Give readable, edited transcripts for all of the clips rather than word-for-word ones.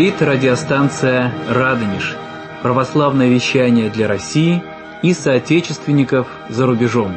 Говорит радиостанция «Радонеж». Православное вещание для России и соотечественников за рубежом.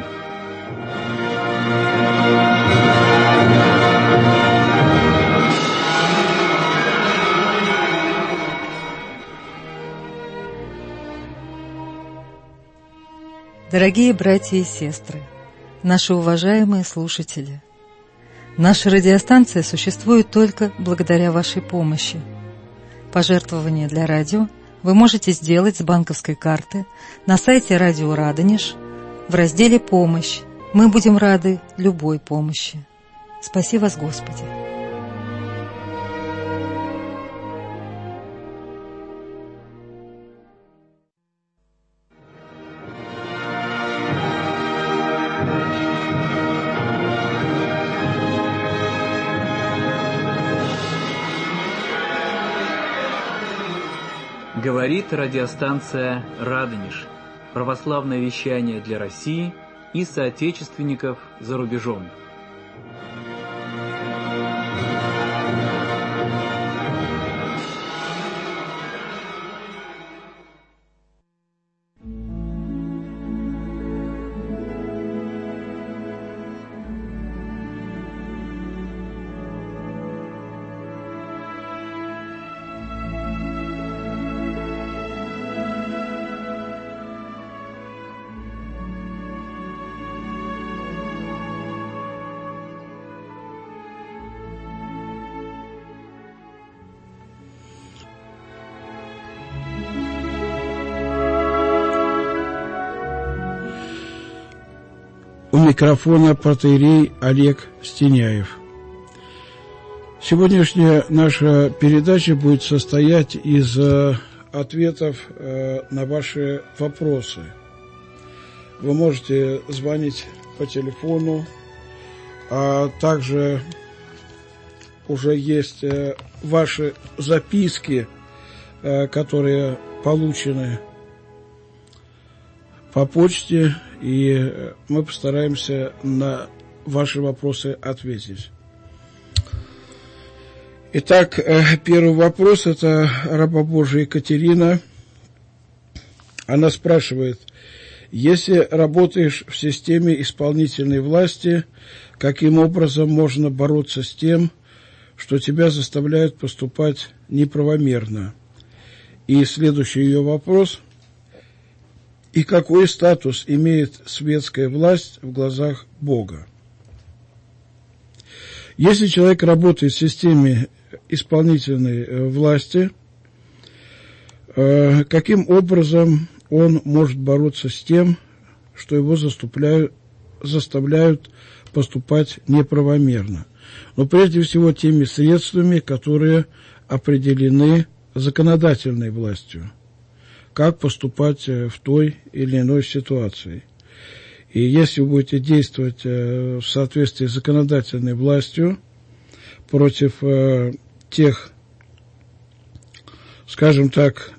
Дорогие братья и сестры, наши уважаемые слушатели, наша радиостанция существует только благодаря вашей помощи. Пожертвования для радио вы можете сделать с банковской карты на сайте Радио Радонеж в разделе «Помощь». Мы будем рады любой помощи. Спаси вас, Господи! Говорит радиостанция «Радонеж». Православное вещание для России и соотечественников за рубежом. У микрофона протоиерей Олег Стеняев. Сегодняшняя наша передача будет состоять из ответов на ваши вопросы. Вы можете звонить по телефону, а также уже есть ваши записки, которые получены по почте, и мы постараемся на ваши вопросы ответить. Итак, первый вопрос – это раба Божия Екатерина. Она спрашивает: если работаешь в системе исполнительной власти, каким образом можно бороться с тем, что тебя заставляют поступать неправомерно? И следующий ее вопрос: и какой статус имеет светская власть в глазах Бога? Если человек работает в системе исполнительной власти, каким образом он может бороться с тем, что его заставляют поступать неправомерно? Но прежде всего теми средствами, которые определены законодательной властью. Как поступать в той или иной ситуации. И если вы будете действовать в соответствии с законодательной властью против тех, скажем так,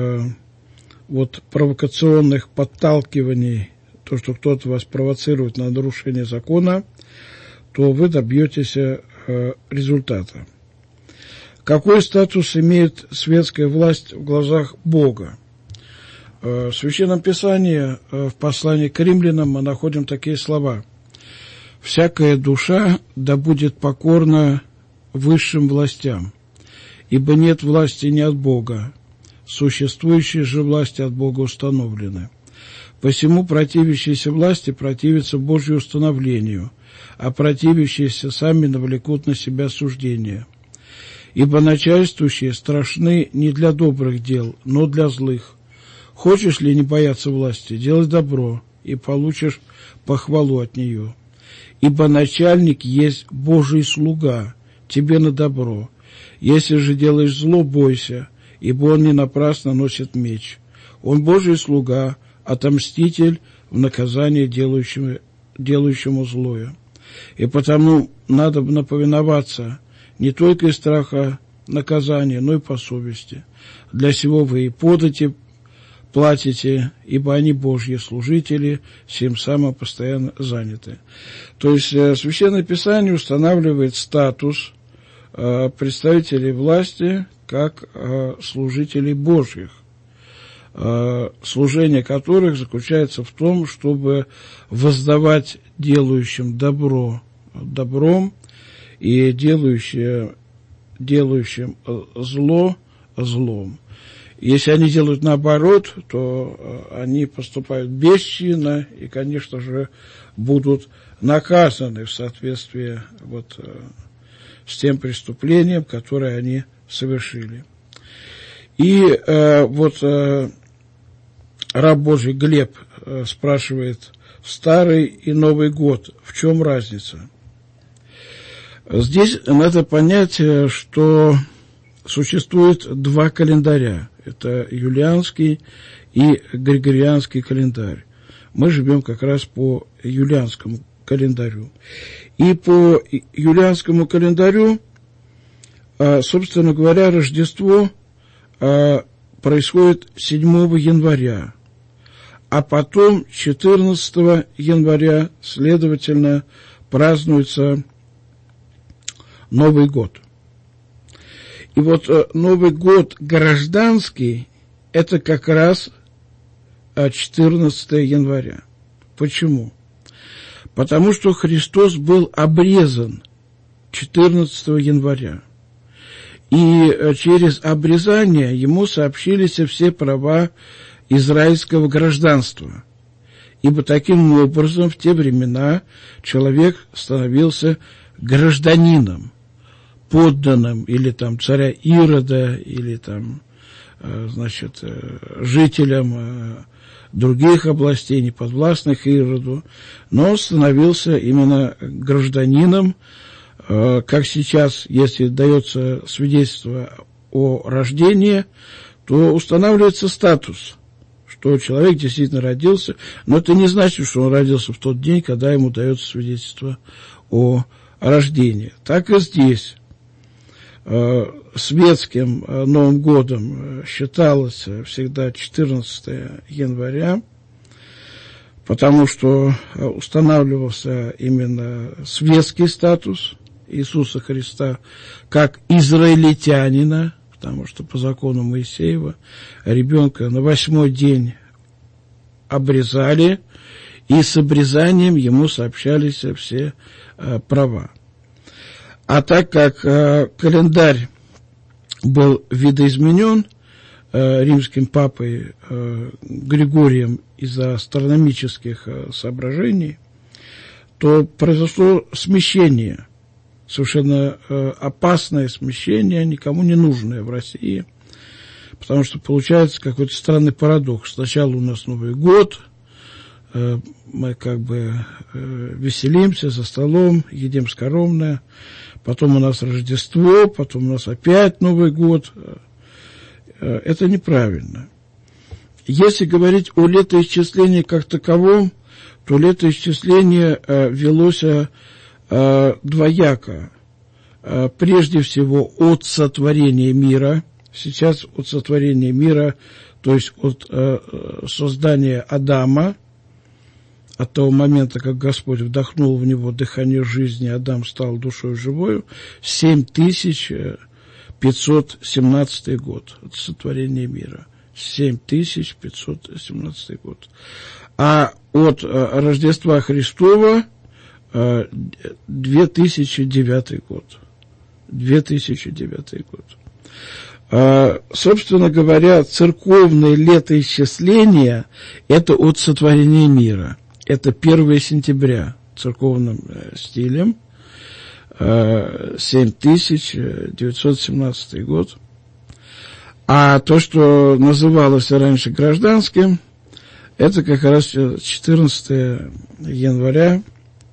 провокационных подталкиваний, то, что кто-то вас провоцирует на нарушение закона, то вы добьетесь результата. Какой статус имеет светская власть в глазах Бога? В Священном Писании, в послании к римлянам, мы находим такие слова: «Всякая душа да будет покорна высшим властям, ибо нет власти не от Бога, существующие же власти от Бога установлены. Посему противящиеся власти противятся Божию установлению, а противящиеся сами навлекут на себя суждение. Ибо начальствующие страшны не для добрых дел, но для злых. Хочешь ли не бояться власти, делай добро, и получишь похвалу от нее. Ибо начальник есть Божий слуга, тебе на добро. Если же делаешь зло, бойся, ибо он не напрасно носит меч. Он Божий слуга, отомститель в наказание делающему злое. И потому надо повиноваться не только из страха наказания, но и по совести. Для сего вы и подати платите, ибо они Божьи служители, всем самым постоянно заняты». То есть Священное Писание устанавливает статус представителей власти как служителей Божьих, служение которых заключается в том, чтобы воздавать делающим добро добром и делающим зло злом. Если они делают наоборот, то они поступают бесчинно и, конечно же, будут наказаны в соответствии с тем преступлением, которое они совершили. И раб Божий Глеб спрашивает: Старый и Новый год, в чем разница? Здесь надо понять, что существует два календаря. Это юлианский и григорианский календарь. Мы живем как раз по юлианскому календарю. И по юлианскому календарю, собственно говоря, Рождество происходит 7 января, а потом 14 января, следовательно, празднуется Новый год. И Новый год гражданский – это как раз 14 января. Почему? Потому что Христос был обрезан 14 января. И через обрезание ему сообщились все права израильского гражданства. Ибо таким образом в те времена человек становился гражданином, подданным или царя Ирода, или жителям других областей, не подвластных Ироду, но становился именно гражданином, как сейчас, если дается свидетельство о рождении, то устанавливается статус, что человек действительно родился, но это не значит, что он родился в тот день, когда ему дается свидетельство о рождении. Так и здесь. Светским Новым годом считалось всегда 14 января, потому что устанавливался именно светский статус Иисуса Христа как израильтянина, потому что по закону Моисеева ребенка на 8-й день обрезали, и с обрезанием ему сообщались все права. А так как календарь был видоизменен римским папой Григорием из-за астрономических соображений, то произошло смещение, совершенно опасное смещение, никому не нужное в России, потому что получается какой-то странный парадокс. Сначала у нас Новый год, мы веселимся за столом, едим скоромное, потом у нас Рождество, потом у нас опять Новый год. Это неправильно. Если говорить о летоисчислении как таковом, то летоисчисление велось двояко. Прежде всего от сотворения мира. Сейчас от сотворения мира, то есть от создания Адама, от того момента, как Господь вдохнул в него дыхание жизни, Адам стал душой живою, 7517 год от сотворения мира. 7517 год. А от Рождества Христова 2009 год. 2009 год. Собственно говоря, церковное летоисчисление – это от сотворения мира. Это 1 сентября церковным стилем, 7917 год. А то, что называлось раньше гражданским, это как раз 14 января,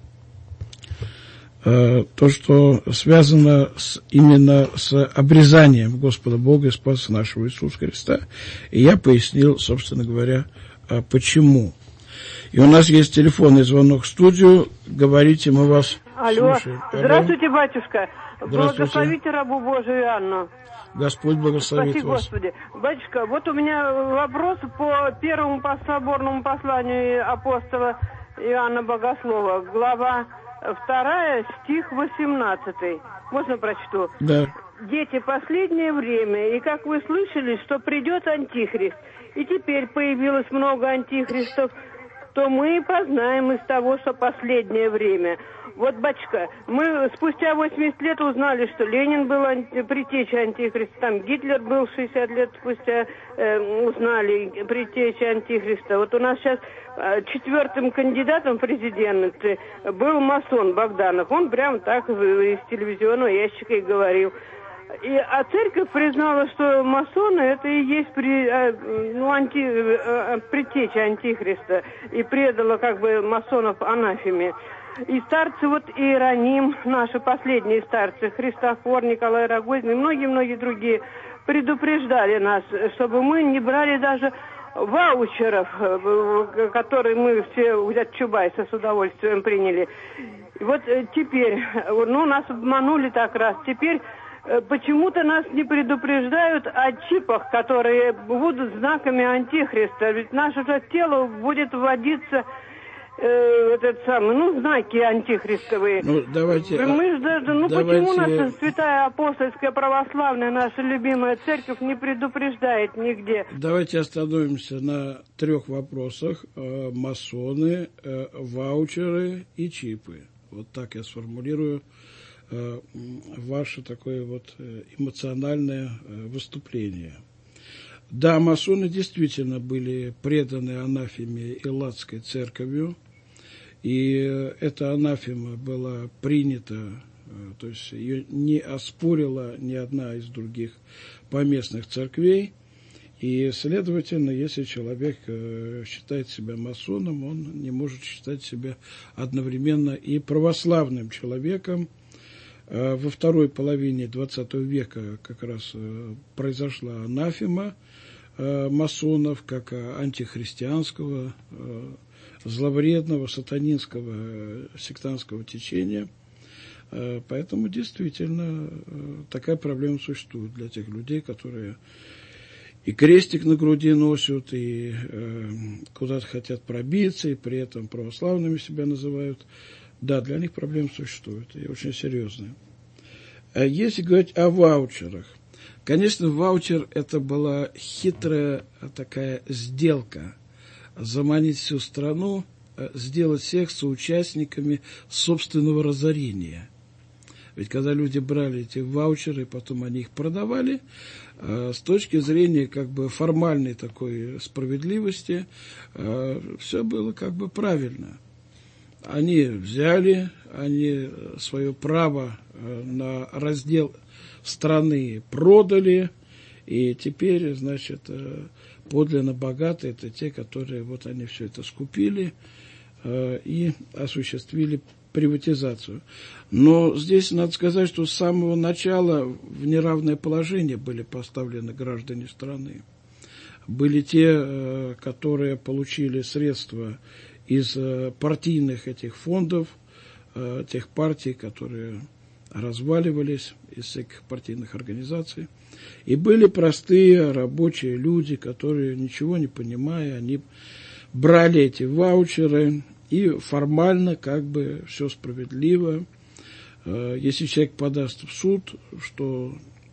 то, что связано именно с обрезанием Господа Бога и Спаса нашего Иисуса Христа. И я пояснил, собственно говоря, почему. И у нас есть телефонный звонок в студию. Говорите, мы вас слушаем. Здравствуйте, батюшка. Здравствуйте. Благословите рабу Божию Иоанну. Господь благословит Спаси вас. Господи. Батюшка, вот у меня вопрос по первому соборному посланию апостола Иоанна Богослова. Глава 2, стих 18. Можно прочту? Да. дети, последнее время, и как вы слышали, что придет антихрист, и теперь появилось много антихристов, то мы познаем из того, что последнее время. Вот, батюшка, мы спустя 80 лет узнали, что Ленин был предтечей антихриста, там Гитлер был 60 лет спустя, узнали предтечей антихриста. Вот у нас сейчас 4-м кандидатом в президенты был масон Богданов. Он прямо так из телевизионного ящика и говорил. А церковь признала, что масоны это и есть предтеча антихриста, и предала как бы масонов анафеме. И старцы, вот Иероним, наши последние старцы, Христофор, Николай Рогозин и многие-многие другие предупреждали нас, чтобы мы не брали даже ваучеров, которые мы все от Чубайса с удовольствием приняли. И вот теперь, нас обманули так раз, теперь почему-то нас не предупреждают о чипах, которые будут знаками антихриста. Ведь наше же тело будет вводиться знаки антихристовые. Давайте. Почему наша святая апостольская православная, наша любимая церковь не предупреждает нигде? Давайте остановимся на 3 вопросах: масоны, ваучеры и чипы. Вот так я сформулирую ваше такое вот эмоциональное выступление. Да, масоны действительно были преданы анафеме Элладской церковью, и эта анафема была принята, то есть ее не оспорила ни одна из других поместных церквей, и, следовательно, если человек считает себя масоном, он не может считать себя одновременно и православным человеком. Во второй половине XX века как раз произошла анафема масонов как антихристианского, зловредного, сатанинского, сектантского течения. Поэтому действительно такая проблема существует для тех людей, которые и крестик на груди носят, и куда-то хотят пробиться, и при этом православными себя называют. Да, для них проблема существует, и очень серьезная. Если говорить о ваучерах, конечно, ваучер – это была хитрая такая сделка. Заманить всю страну, сделать всех соучастниками собственного разорения. Ведь когда люди брали эти ваучеры, потом они их продавали, с точки зрения как бы формальной такой справедливости, все было как бы правильно. Они взяли, они свое право на раздел страны продали, и теперь, значит, подлинно богатые – это те, которые вот они все это скупили и осуществили приватизацию. Но здесь надо сказать, что с самого начала в неравное положение были поставлены граждане страны. Были те, которые получили средства из партийных этих фондов, тех партий, которые разваливались, из всяких партийных организаций. И были простые рабочие люди, которые, ничего не понимая, они брали эти ваучеры, и формально как бы все справедливо. Если человек подаст в суд, что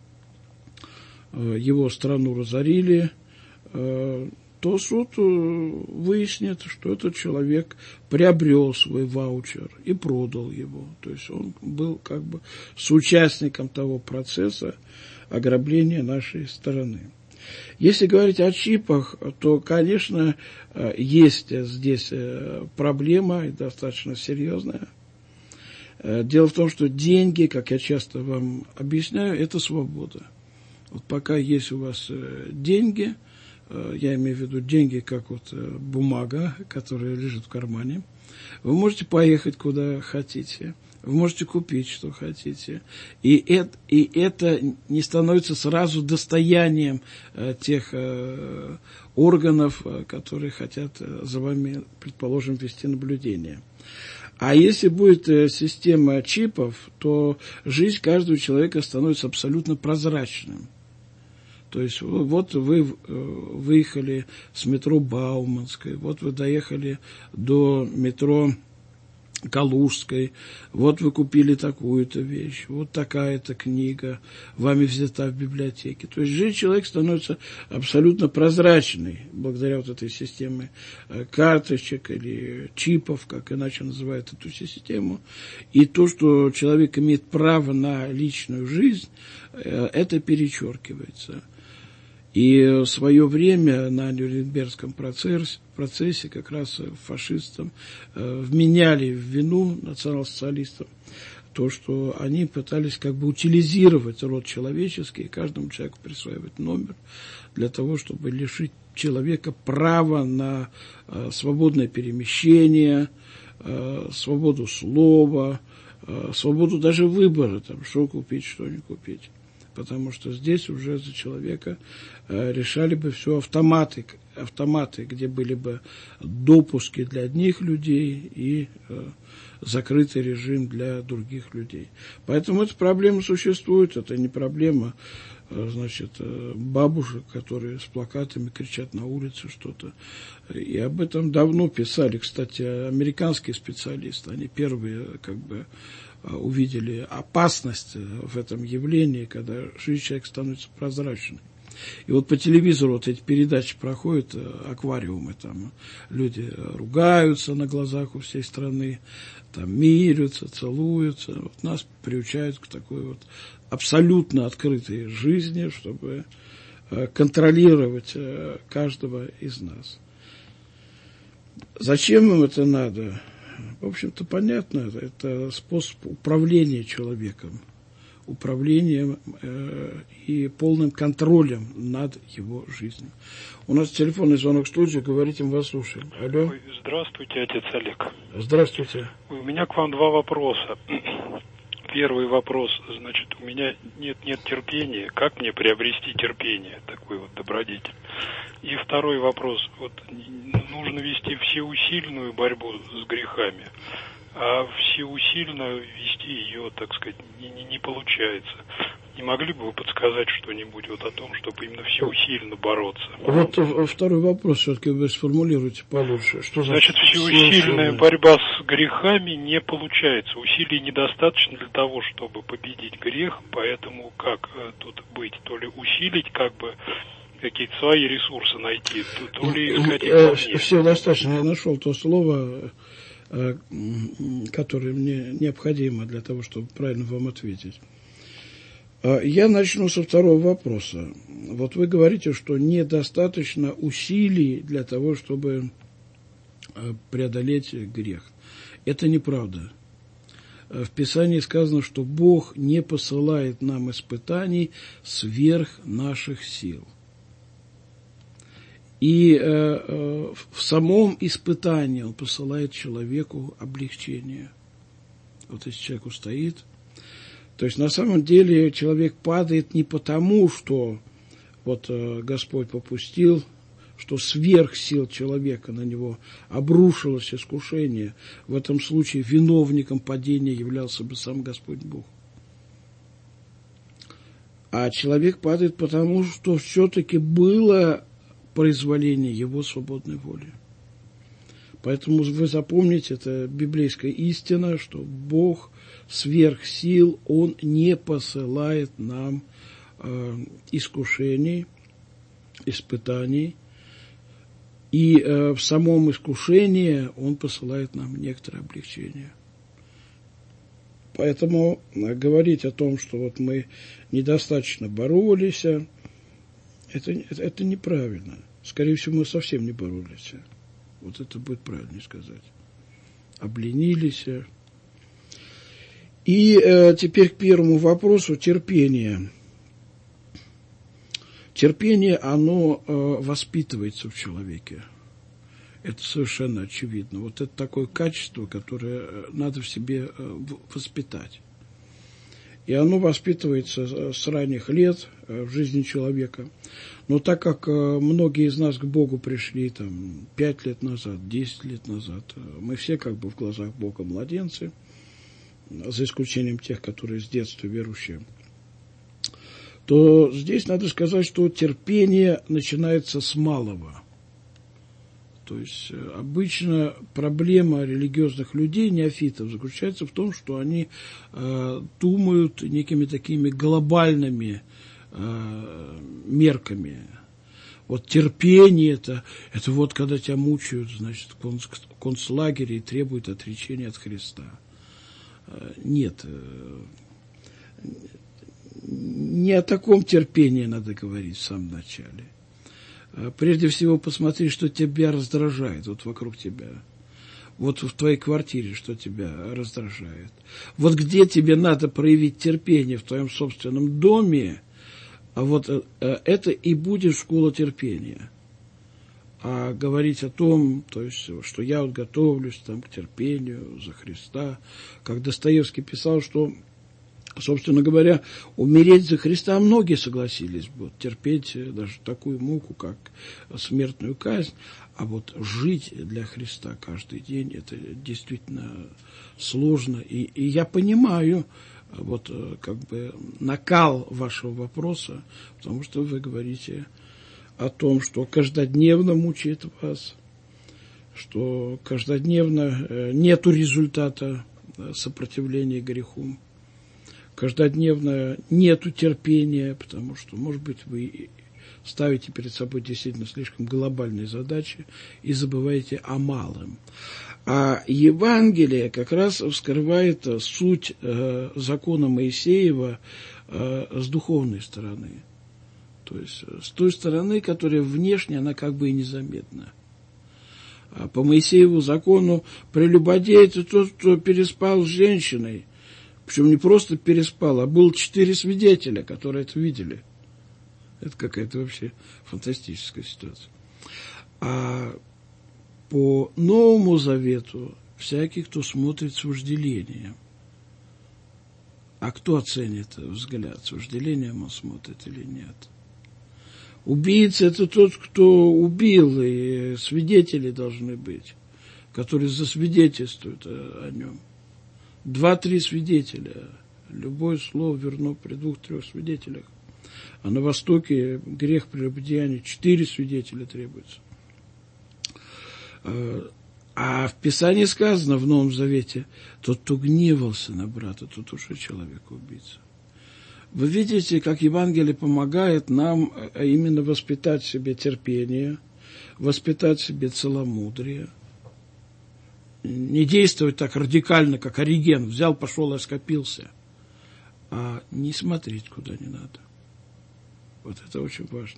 его страну разорили, то суд выяснит, что этот человек приобрел свой ваучер и продал его. То есть он был как бы соучастником того процесса ограбления нашей страны. Если говорить о чипах, то, конечно, есть здесь проблема, и достаточно серьезная. Дело в том, что деньги, как я часто вам объясняю, это свобода. Вот пока есть у вас деньги, я имею в виду деньги, как вот бумага, которая лежит в кармане, вы можете поехать куда хотите, вы можете купить, что хотите. И это не становится сразу достоянием тех органов, которые хотят за вами, предположим, вести наблюдение. А если будет система чипов, то жизнь каждого человека становится абсолютно прозрачным. То есть вот вы выехали с метро Бауманской, вот вы доехали до метро Калужской, вот вы купили такую-то вещь, вот такая-то книга, вами взята в библиотеке. То есть жизнь человека становится абсолютно прозрачной благодаря вот этой системе карточек или чипов, как иначе называют эту систему. И то, что человек имеет право на личную жизнь, это перечеркивается. И в свое время на Нюрнбергском процессе как раз фашистам вменяли в вину национал-социалистам то, что они пытались как бы утилизировать род человеческий и каждому человеку присваивать номер для того, чтобы лишить человека права на свободное перемещение, свободу слова, свободу даже выбора, там, что купить, что не купить. Потому что здесь уже за человека решали бы все автоматы, где были бы допуски для одних людей и закрытый режим для других людей. Поэтому эта проблема существует, это не проблема, значит, бабушек, которые с плакатами кричат на улице что-то. И об этом давно писали, кстати, американские специалисты, они первые как бы увидели опасность в этом явлении, когда жизнь человека становится прозрачной. И вот по телевизору вот эти передачи проходят, аквариумы, там люди ругаются на глазах у всей страны, там мирятся, целуются. Вот нас приучают к такой вот абсолютно открытой жизни, чтобы контролировать каждого из нас. Зачем им это надо? В общем-то, понятно, это способ управления человеком, управлением и полным контролем над его жизнью. У нас телефонный звонок в студию, говорите, мы вас слушаем. Алло. Здравствуйте, отец Олег. Здравствуйте. У меня к вам два вопроса. Первый вопрос, значит, у меня нет терпения. Как мне приобрести терпение, такой вот добродетель? И второй вопрос, вот нужно вести всеусильную борьбу с грехами, а всеусильно вести ее, так сказать, не получается. Не могли бы вы подсказать что-нибудь вот о том, чтобы именно всеусильно бороться? Вот второй вопрос все-таки вы сформулируете получше. Что значит всеусильная борьба с грехами не получается. Усилий недостаточно для того, чтобы победить грех, поэтому как тут быть? То ли усилить как бы какие-то свои ресурсы найти, то ли искать их вовне. Все достаточно. Я нашел то слово, которое мне необходимо для того, чтобы правильно вам ответить. Я начну со второго вопроса. Вот вы говорите, что недостаточно усилий для того, чтобы преодолеть грех. Это неправда. В Писании сказано, что Бог не посылает нам испытаний сверх наших сил. И в самом испытании Он посылает человеку облегчение. Вот если человек устоит. То есть на самом деле человек падает не потому, что вот Господь попустил, что сверх сил человека на него обрушилось искушение. В этом случае виновником падения являлся бы сам Господь Бог. А человек падает потому, что все-таки было произволение его свободной воли. Поэтому вы запомните, это библейская истина, что Бог сверх сил, Он не посылает нам искушений, испытаний. И в самом искушении Он посылает нам некоторое облегчение. Поэтому говорить о том, что вот мы недостаточно боролись, это неправильно. Скорее всего, мы совсем не боролись. Вот это будет правильнее сказать. Обленились. И теперь к первому вопросу терпение. Терпение, оно воспитывается в человеке. Это совершенно очевидно. Вот это такое качество, которое надо в себе воспитать. И оно воспитывается с ранних лет в жизни человека. Но так как многие из нас к Богу пришли 5 лет назад, 10 лет назад, мы все как бы в глазах Бога младенцы, за исключением тех, которые с детства верующие, то здесь надо сказать, что терпение начинается с малого. То есть обычно проблема религиозных людей, неофитов, заключается в том, что они думают некими такими глобальными мерками. Вот терпение это вот когда тебя мучают, значит, в концлагере и требуют отречения от Христа. Нет, не о таком терпении надо говорить в самом начале. Прежде всего, посмотри, что тебя раздражает вот вокруг тебя. Вот в твоей квартире, что тебя раздражает. Вот где тебе надо проявить терпение в твоем собственном доме, а вот это и будет школа терпения. А говорить о том, то есть, что я вот готовлюсь там, к терпению за Христа, как Достоевский писал, что, собственно говоря, умереть за Христа многие согласились бы, терпеть даже такую муку, как смертную казнь, а вот жить для Христа каждый день, это действительно сложно. И я понимаю вот как бы накал вашего вопроса, потому что вы говорите о том, что каждодневно мучает вас, что каждодневно нету результата сопротивления греху, каждодневно нету терпения, потому что, может быть, вы ставите перед собой действительно слишком глобальные задачи и забываете о малом. А Евангелие как раз вскрывает суть закона Моисеева с духовной стороны. То есть с той стороны, которая внешне, она как бы и незаметна. А по Моисееву закону прелюбодей – это тот, кто переспал с женщиной. Причем не просто переспал, а было 4 свидетеля, которые это видели. Это какая-то вообще фантастическая ситуация. А по Новому Завету всякий, кто смотрит с вожделением. А кто оценит взгляд? С вожделением он смотрит или нет? Убийца – это тот, кто убил, и свидетели должны быть, которые засвидетельствуют о нем. 2-3 свидетеля. Любое слово верно при 2-3 свидетелях. А на Востоке грех прелюбодеяния 4 свидетеля требуется. А в Писании сказано, в Новом Завете, тот, кто гневался на брата, тот уже человек-убийца. Вы видите, как Евангелие помогает нам именно воспитать в себе терпение, воспитать в себе целомудрие. Не действовать так радикально, как Ориген. Взял, пошел и скопился. А не смотреть, куда не надо. Вот это очень важно.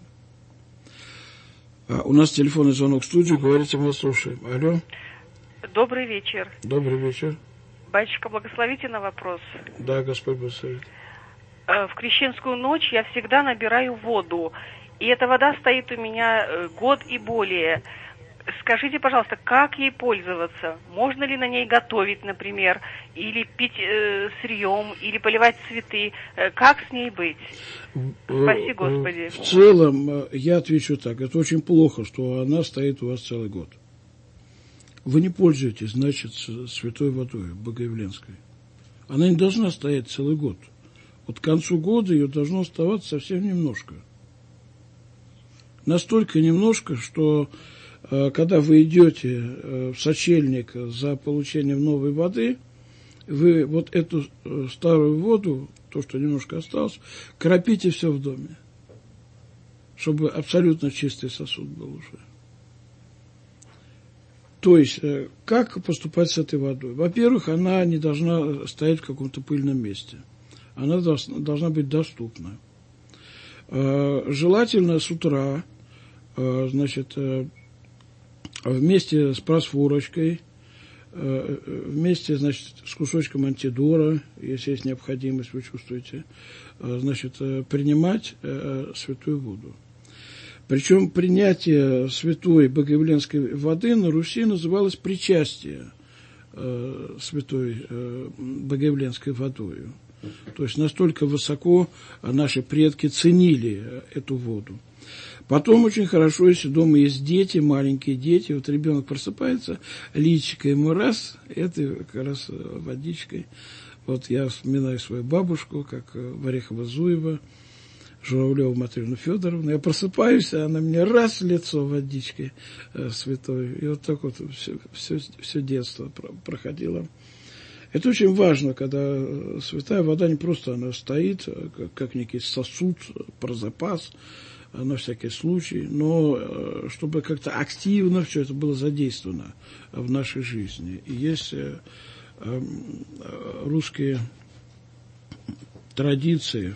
У нас телефонный звонок в студию. Говорите, мы слушаем. Алло. Добрый вечер. Добрый вечер. Батюшка, благословите на вопрос. Да, Господь благословит. В крещенскую ночь я всегда набираю воду. И эта вода стоит у меня год и более. Скажите, пожалуйста, как ей пользоваться? Можно ли на ней готовить, например, или пить сырьем, или поливать цветы? Как с ней быть? Спаси Господи. В целом, я отвечу так. Это очень плохо, что она стоит у вас целый год. Вы не пользуетесь, значит, святой водой богоявленской. Она не должна стоять целый год. Вот к концу года ее должно оставаться совсем немножко. Настолько немножко, что когда вы идете в сочельник за получением новой воды, вы вот эту старую воду, то, что немножко осталось, кропите все в доме, чтобы абсолютно чистый сосуд был уже. То есть, как поступать с этой водой? Во-первых, она не должна стоять в каком-то пыльном месте. Она должна быть доступна. Желательно с утра, значит, вместе с просфорочкой, вместе, значит, с кусочком антидора, если есть необходимость, вы чувствуете, значит, принимать святую воду. Причем принятие святой богоявленской воды на Руси называлось причастие святой богоявленской водою. То есть настолько высоко наши предки ценили эту воду. Потом очень хорошо, если дома есть дети, маленькие дети, вот ребенок просыпается, личико ему раз, это как раз водичкой. Вот я вспоминаю свою бабушку, как в Орехово-Зуево Журавлеву Матрёну Федоровну. Я просыпаюсь, а она мне раз в лицо водичкой святой. И вот так вот все детство проходило. Это очень важно, когда святая вода не просто она стоит, как некий сосуд про запас, на всякий случай, но чтобы как-то активно все это было задействовано в нашей жизни. И есть русские традиции.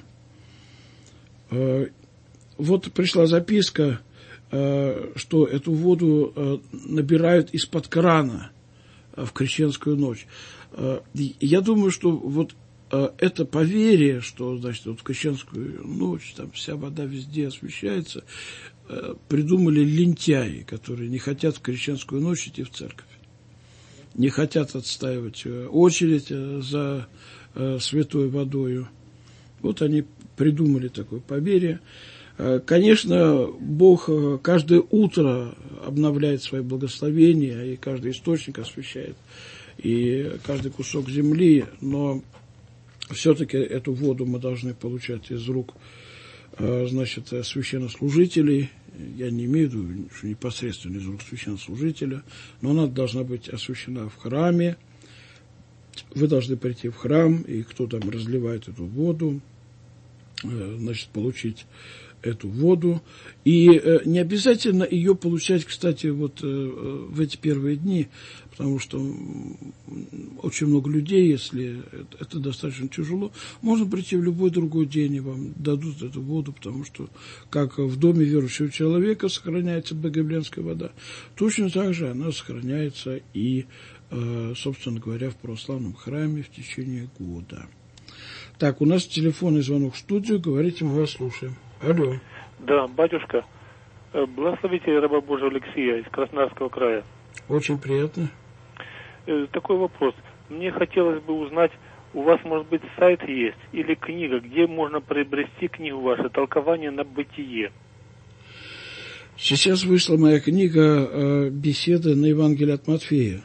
Вот пришла записка, что эту воду набирают из-под крана в крещенскую ночь. Я думаю, что вот это поверье, что, значит, вот в крещенскую ночь там вся вода везде освещается, придумали лентяи, которые не хотят в крещенскую ночь идти в церковь, не хотят отстаивать очередь за святой водою. Вот они придумали такое поверье. Конечно, Бог каждое утро обновляет свои благословения, и каждый источник освещает, и каждый кусок земли, но все-таки эту воду мы должны получать из рук, значит, священнослужителей. Я не имею в виду, что непосредственно из рук священнослужителя, но она должна быть освящена в храме. Вы должны прийти в храм, и кто там разливает эту воду, значит, получить эту воду. И не обязательно ее получать, кстати, вот в эти первые дни, потому что очень много людей, если это достаточно тяжело, можно прийти в любой другой день, и вам дадут эту воду, потому что, как в доме верующего человека сохраняется богоявленская вода, точно так же она сохраняется и, собственно говоря, в православном храме в течение года. Так, у нас телефонный звонок в студию, говорите, мы вас слушаем. Алло. Да, батюшка, благословите раба Божия Алексея из Краснодарского края. Очень приятно. Такой вопрос. Мне хотелось бы узнать, у вас, может быть, сайт есть или книга, где можно приобрести книгу вашу «Толкование на бытие»? Сейчас вышла моя книга «Беседы на Евангелие от Матфея».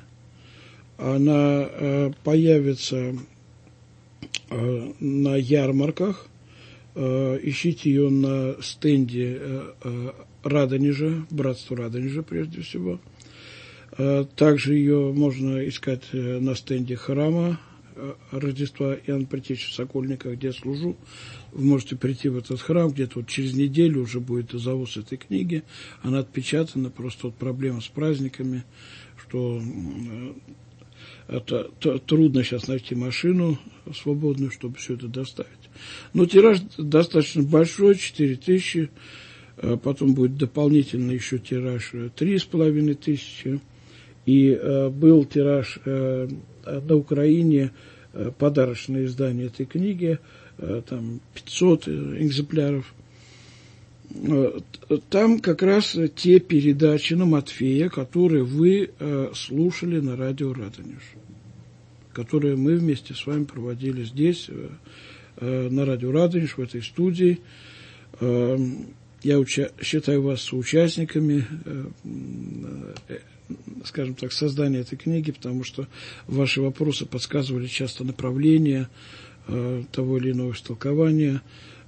Она появится на ярмарках. Ищите ее на стенде Радонежа, Братства Радонежа прежде всего. Также ее можно искать на стенде храма Рождества Иоанна Предтечи в Сокольниках, где я служу. Вы можете прийти в этот храм, где-то вот через неделю уже будет завоз этой книги. Она отпечатана, просто вот проблема с праздниками, что это трудно сейчас найти машину свободную, чтобы все это доставить. Но тираж достаточно большой, 4000. Потом будет дополнительно еще тираж 3500. И был тираж на Украине, подарочное издание этой книги, там 500 экземпляров. Там как раз те передачи на Матфея, которые вы слушали на радио Радонеж, которые мы вместе с вами проводили здесь, на радио Радонеж, в этой студии. Я считаю вас соучастниками, скажем так, создания этой книги, потому что ваши вопросы подсказывали часто направление того или иного истолкования,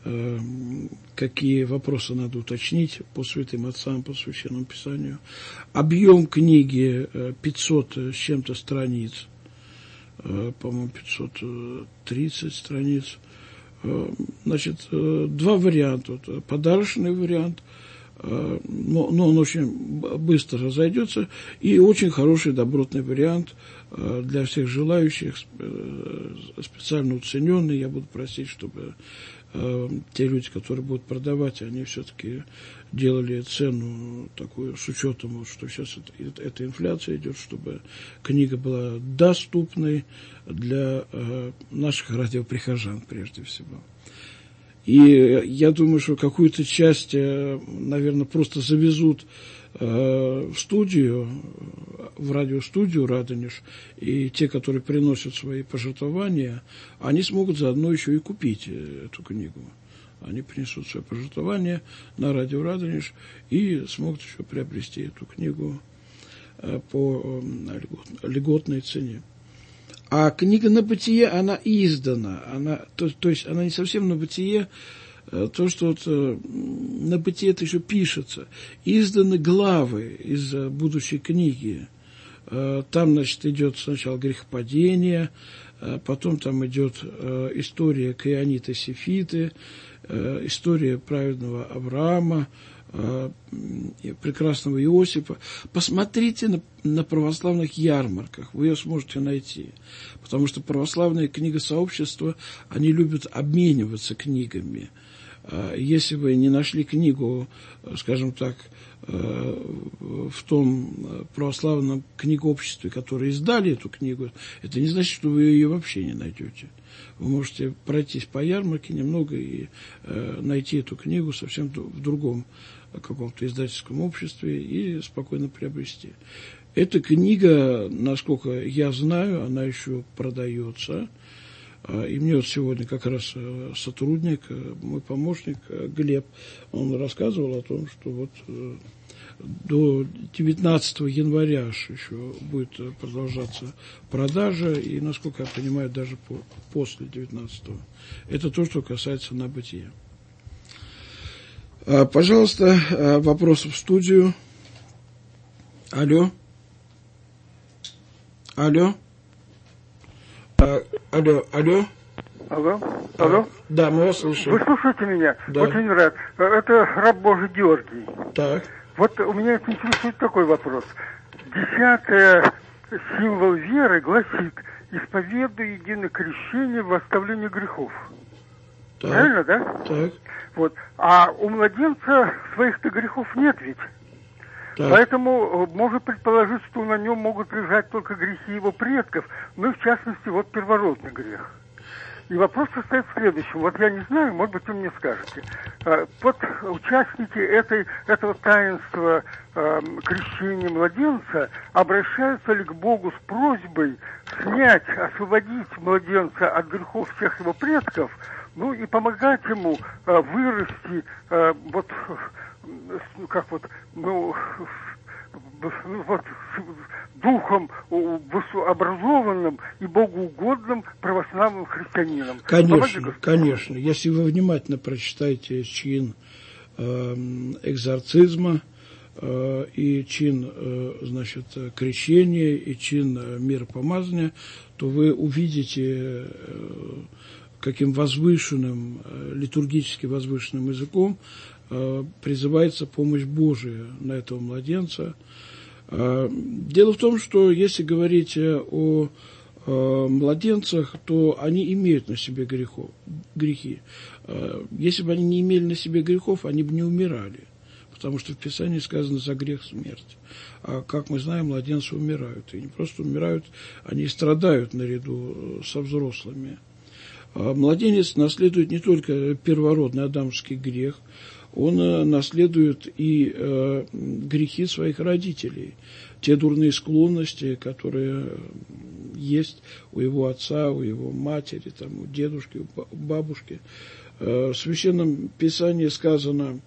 какие вопросы надо уточнить по святым отцам, по Священному Писанию. Объем книги 500 с чем-то страниц, по-моему, 530 страниц. Значит, два варианта. Подарочный вариант, но он очень быстро разойдется, и очень хороший добротный вариант для всех желающих, специально уцененный. Я буду просить, чтобы те люди, которые будут продавать, они все-таки делали цену такую с учетом, что сейчас эта инфляция идет, чтобы книга была доступной для наших радиоприхожан прежде всего. И я думаю, что какую-то часть, наверное, просто завезут в студию, в радиостудию Радонеж, и те, которые приносят свои пожертвования, они смогут заодно еще и купить эту книгу. Они принесут свои пожертвования на радио Радонеж и смогут еще приобрести эту книгу по льготной цене. А книга на бытие, она издана, то есть она не совсем на бытие, то, что вот на бытие это еще пишется. Изданы главы из будущей книги. Там, значит, идет сначала грехопадение, потом там идет история Каинита Сефиты, история праведного Авраама, прекрасного Иосифа. Посмотрите на православных ярмарках, вы ее сможете найти. Потому что православные книгосообщества, они любят обмениваться книгами. Если вы не нашли книгу, скажем так, в том православном книгообществе, которое издали эту книгу, это не значит, что вы ее вообще не найдете. Вы можете пройтись по ярмарке немного и найти эту книгу совсем в другом каком-то издательском обществе и спокойно приобрести. Эта книга, насколько я знаю, она еще продается. И мне вот сегодня как раз сотрудник, мой помощник Глеб, он рассказывал о том, что вот до 19 января еще будет продолжаться продажа, и, насколько я понимаю, даже после 19-го. Это то, что касается на бытие. Пожалуйста, вопросы в студию. Алло. Алло. Алло. Да, мы вас слышим. Вы слушаете меня? Да. Очень рад. Это раб Божий Георгий. Так. Вот у меня интересует такой вопрос. 10 символ веры гласит: исповедуй единое крещение в оставлении грехов. Так. Правильно, да? Так. Вот. А у младенца своих-то грехов нет ведь. Так. Поэтому можно предположить, что на нем могут лежать только грехи его предков, ну и в частности вот первородный грех. И вопрос состоит в следующем. Вот я не знаю, может быть, вы мне скажете. Вот участники этого таинства крещения младенца обращаются ли к Богу с просьбой снять, освободить младенца от грехов всех его предков, ну и помогать ему вырасти духом образованным и богоугодным православным христианином. Конечно. Если вы внимательно прочитаете чин экзорцизма и чин, крещения, и чин миропомазания, то вы увидите, каким возвышенным, литургически возвышенным языком призывается помощь Божия на этого младенца. Дело в том, что если говорить о младенцах, то они имеют на себе грехи. Если бы они не имели на себе грехов, они бы не умирали. Потому что в Писании сказано: за грех смерть. А как мы знаем, младенцы умирают. И не просто умирают, они страдают наряду со взрослыми. Младенец наследует не только первородный адамский грех, он наследует и грехи своих родителей, те дурные склонности, которые есть у его отца, у его матери, там, у дедушки, у бабушки. В Священном Писании сказано,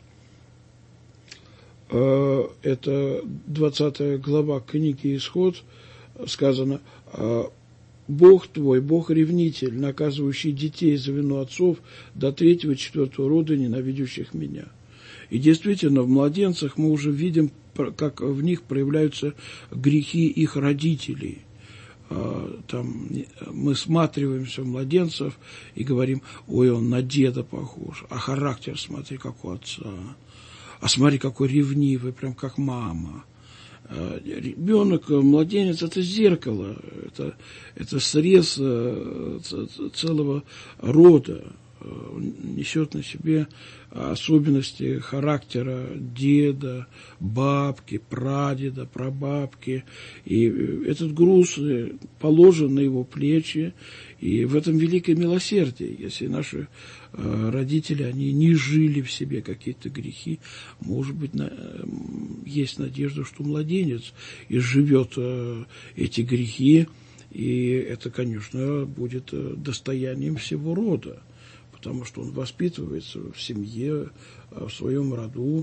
это 20 глава книги «Исход», сказано: «Бог твой, Бог ревнитель, наказывающий детей за вину отцов до 3-4 рода, ненавидящих меня». И действительно, в младенцах мы уже видим, как в них проявляются грехи их родителей. Там мы всматриваемся в младенцев и говорим: ой, он на деда похож, а характер смотри, как у отца, а смотри, какой ревнивый, прям как мама. Ребенок, младенец – это зеркало, это срез целого рода. Он несет на себе особенности характера деда, бабки, прадеда, прабабки. И этот груз положен на его плечи. И в этом великое милосердие. Если наши родители, они не жили в себе какие-то грехи, может быть, есть надежда, что младенец изживет эти грехи. И это, конечно, будет достоянием всего рода. Потому что он воспитывается в семье, в своем роду.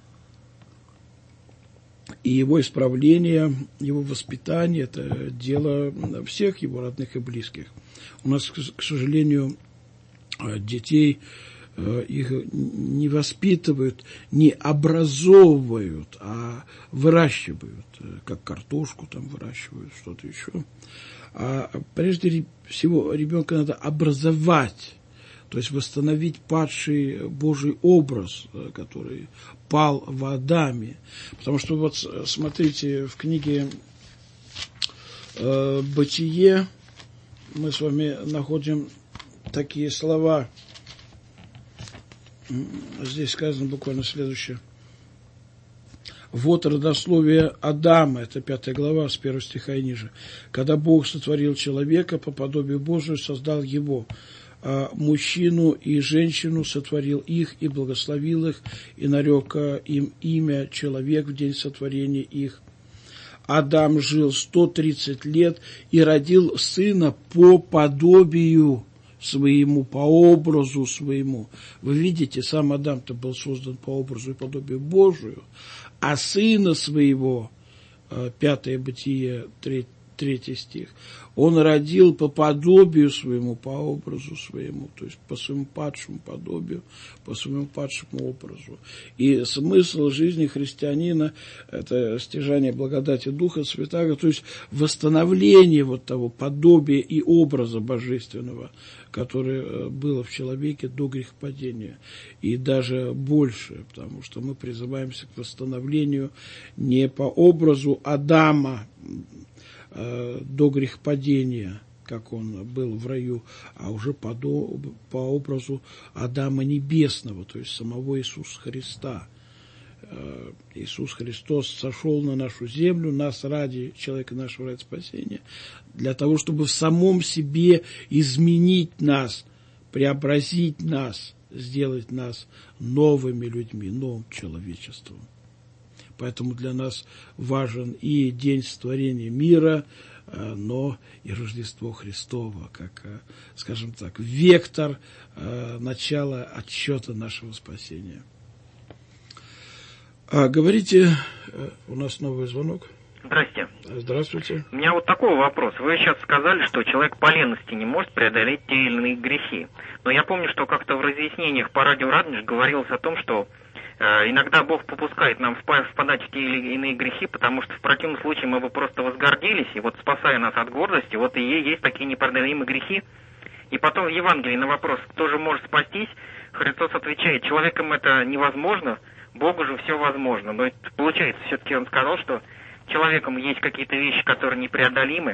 И его исправление, его воспитание – это дело всех его родных и близких. У нас, к сожалению, детей их не воспитывают, не образовывают, а выращивают, как картошку там выращивают, что-то еще. А прежде всего ребенка надо образовать, то есть восстановить падший Божий образ, который пал в Адаме. Потому что вот смотрите, в книге «Бытие» мы с вами находим такие слова. Здесь сказано буквально следующее. Вот родословие Адама, это 5 глава, с 1 стиха и ниже. Когда Бог сотворил человека, по подобию Божию создал его. Мужчину и женщину сотворил их и благословил их, и нарек им имя человек в день сотворения их. Адам жил 130 лет и родил сына по подобию своему, по образу своему. Вы видите, сам Адам-то был создан по образу и подобию Божию, а сына своего, 5 Бытие, 3 стих, он родил по подобию своему, по образу своему, то есть по своему падшему подобию, по своему падшему образу. И смысл жизни христианина – это стяжание благодати Духа Святаго, то есть восстановление вот того подобия и образа божественного, которое было в человеке до грехопадения. И даже больше, потому что мы призываемся к восстановлению не по образу Адама, до грехопадения, как он был в раю, а уже по образу Адама Небесного, то есть самого Иисуса Христа. Иисус Христос сошел на нашу землю, нас ради человека нашего, ради спасения, для того, чтобы в самом себе изменить нас, преобразить нас, сделать нас новыми людьми, новым человечеством. Поэтому для нас важен и день сотворения мира, но и Рождество Христово, как, скажем так, вектор начала отсчета нашего спасения. Говорите, у нас новый звонок. Здрасте. Здравствуйте. У меня вот такой вопрос. Вы сейчас сказали, что человек по лености не может преодолеть те или иные грехи. Но я помню, что как-то в разъяснениях по радио Радонеж говорилось о том, что иногда Бог попускает нам впадать в те или иные грехи, потому что в противном случае мы бы просто возгордились, и вот спасая нас от гордости, вот и есть такие непреодолимые грехи. И потом в Евангелии на вопрос, кто же может спастись, Христос отвечает, человеком это невозможно, Богу же все возможно. Но это, получается, все-таки он сказал, что человеком есть какие-то вещи, которые непреодолимы.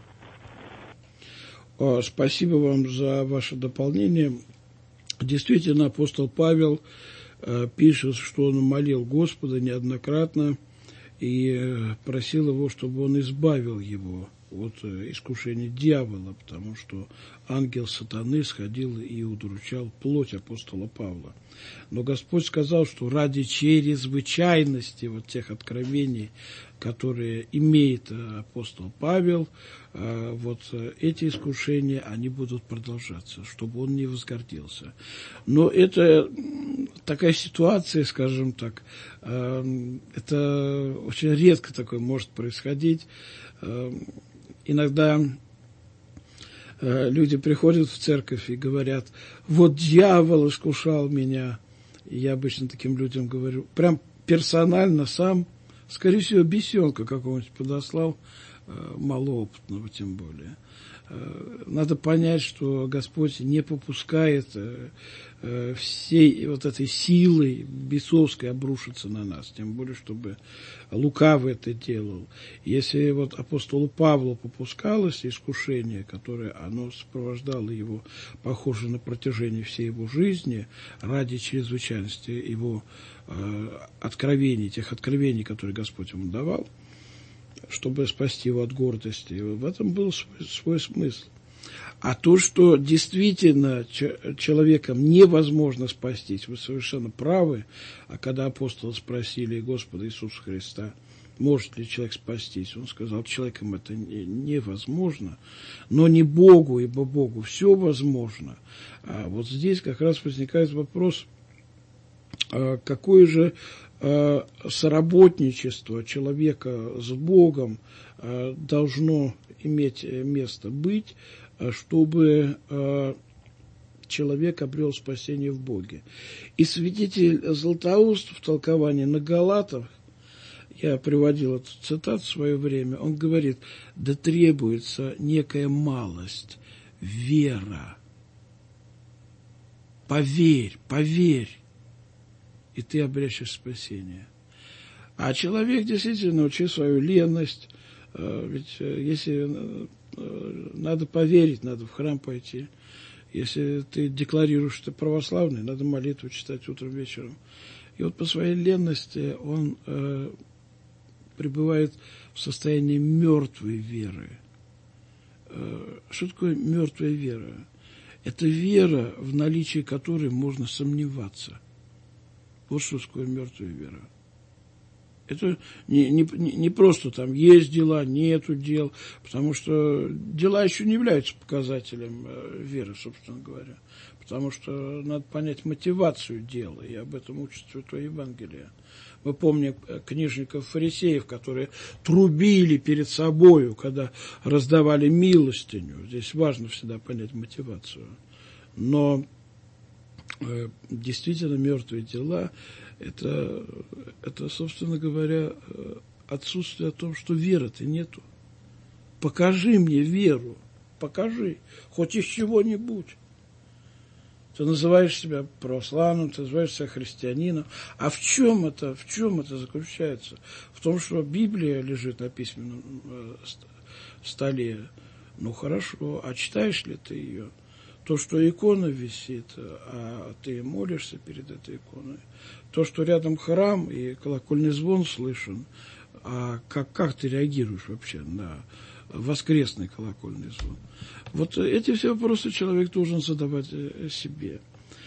Спасибо вам за ваше дополнение. Действительно, апостол Павел пишет, что он молил Господа неоднократно и просил его, чтобы он избавил его от искушения дьявола, потому что ангел сатаны сходил и удручал плоть апостола Павла. Но Господь сказал, что ради чрезвычайности вот тех откровений, которые имеет апостол Павел, вот эти искушения, они будут продолжаться, чтобы он не возгордился. Но это такая ситуация, скажем так, это очень редко такое может происходить. Иногда люди приходят в церковь и говорят, вот дьявол искушал меня. И я обычно таким людям говорю, прям персонально сам, скорее всего, бесенка какого-нибудь подослал, малоопытного тем более. Надо понять, что Господь не попускает всей вот этой силой бесовской обрушиться на нас, тем более, чтобы лукавый это делал. Если вот апостолу Павлу попускалось искушение, которое оно сопровождало его, похоже, на протяжении всей его жизни, ради чрезвычайности его откровений, тех откровений, которые Господь ему давал, чтобы спасти его от гордости. В этом был свой смысл. А то, что действительно человеком невозможно спастись, вы совершенно правы. А когда апостолы спросили Господа Иисуса Христа, может ли человек спастись, он сказал, человеком это невозможно, но не Богу, ибо Богу все возможно. А вот здесь как раз возникает вопрос, какое же соработничество человека с Богом должно иметь место быть, чтобы человек обрел спасение в Боге. И святитель Златоуст в толковании на Галатах, я приводил эту цитату в свое время, он говорит: да требуется некая малость, вера. Поверь, поверь, и ты обретешь спасение. А человек действительно учит свою ленность, ведь если надо поверить, надо в храм пойти. Если ты декларируешь, что ты православный, надо молитву читать утром, вечером. И вот по своей ленности он пребывает в состоянии мертвой веры. Что такое мертвая вера? Это вера, в наличии которой можно сомневаться. Вот что такое мертвая вера. Это не просто там есть дела, нету дел, потому что дела еще не являются показателем веры, собственно говоря. Потому что надо понять мотивацию дела, и об этом учит Святое Евангелие. Мы помним книжников-фарисеев, которые трубили перед собою, когда раздавали милостыню. Здесь важно всегда понять мотивацию. Но действительно мертвые дела – это, собственно говоря, отсутствие о том, что веры-то нету. Покажи мне веру, покажи, хоть из чего-нибудь. Ты называешь себя православным, ты называешь себя христианином. А в чем это заключается? В том, что Библия лежит на письменном столе. Ну хорошо, а читаешь ли ты ее? То, что икона висит, а ты молишься перед этой иконой. То, что рядом храм и колокольный звон слышен, а как ты реагируешь вообще на воскресный колокольный звон? Вот эти все вопросы человек должен задавать себе.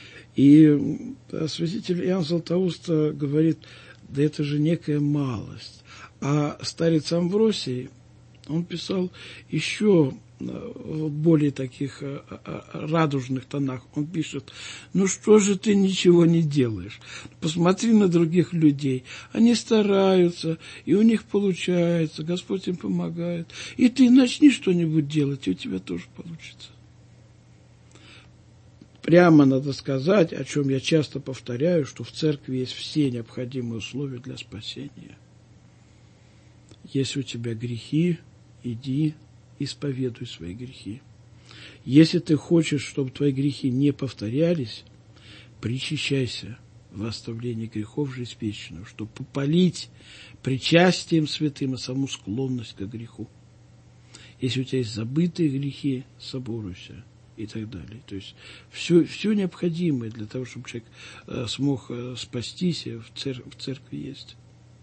И святитель Иоанн Златоуст говорит, да это же некая малость. А старец Амвросий, он писал еще в более таких радужных тонах. Он пишет: ну что же ты ничего не делаешь? Посмотри на других людей. Они стараются, и у них получается, Господь им помогает. И ты начни что-нибудь делать, и у тебя тоже получится. Прямо надо сказать, о чем я часто повторяю, что в церкви есть все необходимые условия для спасения. Если у тебя грехи, иди, исповедуй свои грехи. Если ты хочешь, чтобы твои грехи не повторялись, причащайся в оставлении грехов жизнь вечную, чтобы попалить причастием святым и саму склонность к греху. Если у тебя есть забытые грехи, соборуйся и так далее. То есть все необходимое для того, чтобы человек смог спастись, в церкви есть.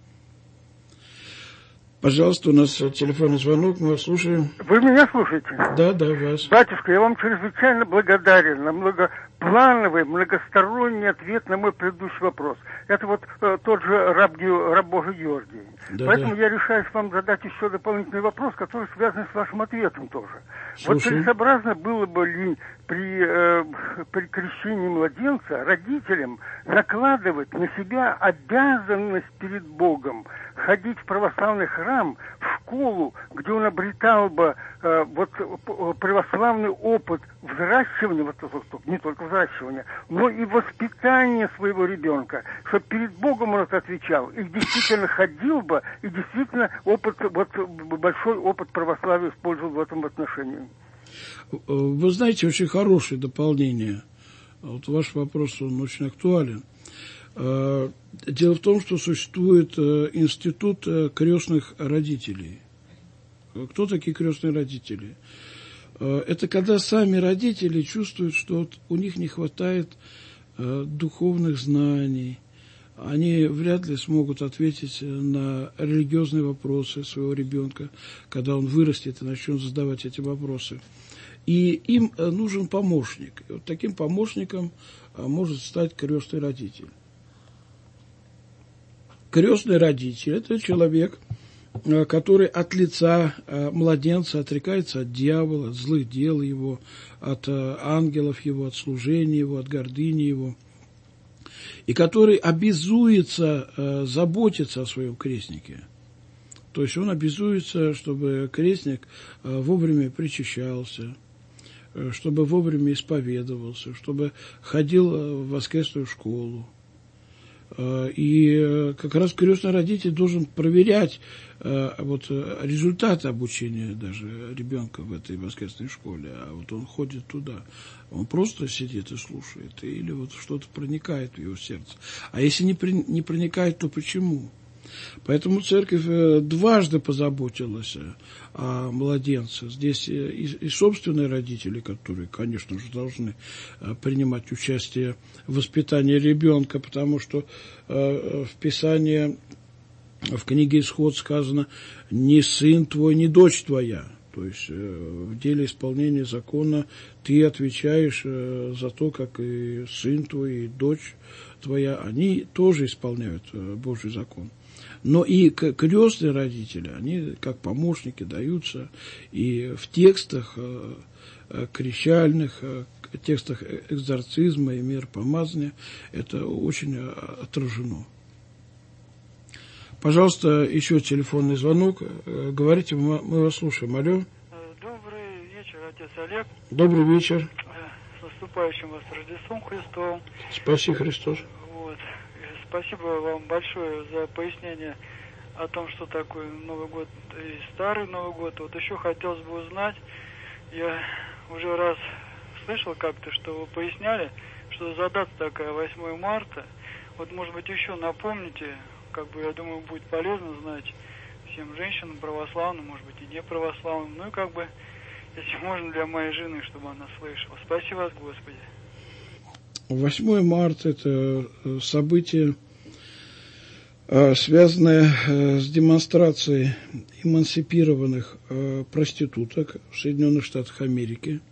Пожалуйста, у нас телефонный звонок, мы вас слушаем. Вы меня слушаете? Да, вас. Батюшка, я вам чрезвычайно благодарен на многоплановый, многосторонний ответ на мой предыдущий вопрос. Это вот тот же раб Божий Георгий. Да, поэтому я решаюсь вам задать еще дополнительный вопрос, который связан с вашим ответом тоже. Слушай. Вот целесообразно было бы ли при крещении младенца родителям накладывать на себя обязанность перед Богом ходить в православный храм, в школу, где он обретал бы православный опыт взращивания, не только взращивания, но и воспитания своего ребенка, чтобы перед Богом он это отвечал, и действительно ходил бы, и действительно большой опыт православия использовал в этом отношении. Вы знаете, очень хорошее дополнение. Вот ваш вопрос, он очень актуален. Дело в том, что существует институт крестных родителей. Кто такие крестные родители? Это когда сами родители чувствуют, что у них не хватает духовных знаний. Они вряд ли смогут ответить на религиозные вопросы своего ребенка, когда он вырастет и начнет задавать эти вопросы. И им нужен помощник. И вот таким помощником может стать крестный родитель. Крестный родитель – это человек, который от лица младенца отрекается от дьявола, от злых дел его, от ангелов его, от служения его, от гордыни его, и который обязуется заботиться о своем крестнике. То есть он обязуется, чтобы крестник вовремя причащался, чтобы вовремя исповедовался, чтобы ходил в воскресную школу. И как раз крестный родитель должен проверять результаты обучения даже ребенка в этой воскресной школе. А вот он ходит туда, он просто сидит и слушает, или вот что-то проникает в его сердце. А если не проникает, то почему? Поэтому церковь дважды позаботилась о младенце. Здесь и собственные родители, которые, конечно же, должны принимать участие в воспитании ребенка, потому что в Писании, в книге «Исход» сказано «не сын твой, не дочь твоя». То есть в деле исполнения закона ты отвечаешь за то, как и сын твой, и дочь твоя, они тоже исполняют Божий закон. Но и крестные родители, они как помощники даются и в текстах крещальных, текстах экзорцизма и миропомазания это очень отражено. Пожалуйста, еще телефонный звонок. Говорите, мы вас слушаем. Алло. Добрый вечер, отец Олег. Добрый вечер. С наступающим вас Рождеством Христовым. Спаси Христос. Вот. Спасибо вам большое за пояснение о том, что такое Новый год и Старый Новый год. Вот еще хотелось бы узнать, я уже раз слышал как-то, что вы поясняли, что за дата такая 8 марта. Вот, может быть, еще напомните, я думаю, будет полезно знать всем женщинам православным, может быть, и не православным. Ну и если можно, для моей жены, чтобы она слышала. Спаси вас, Господи. 8 марта – это событие, связанное с демонстрацией эмансипированных проституток в Соединенных Штатах Америки.